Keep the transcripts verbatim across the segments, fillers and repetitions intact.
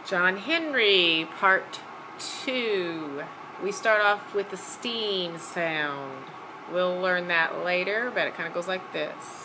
John Henry, part two. We start off with the steam sound. We'll learn that later, but it kind of goes like this.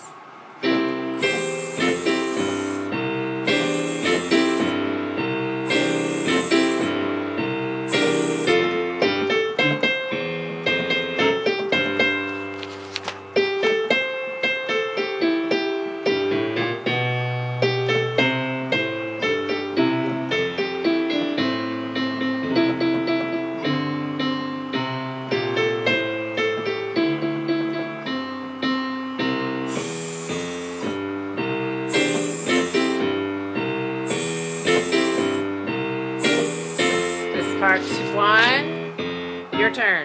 Part one, your turn.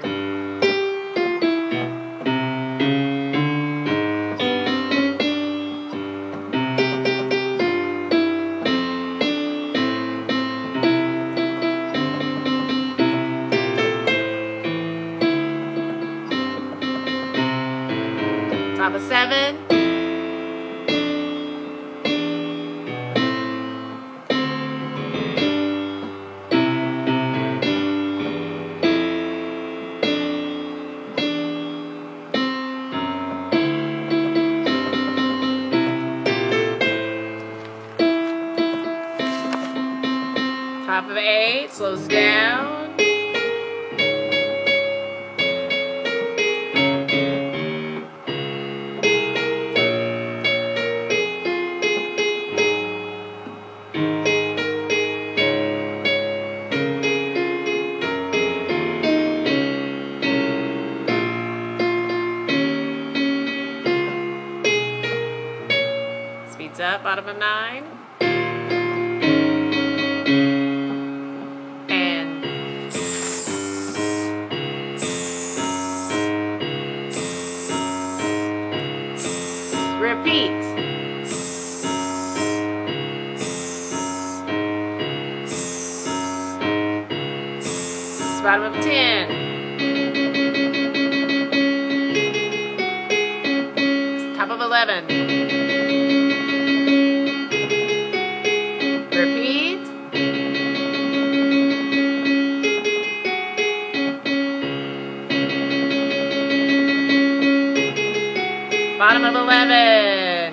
Top of seven. Top of eight, slows down. Speeds up, bottom of nine. Repeat. Bottom of ten. Top of eleven. Repeat. Bottom of eleven.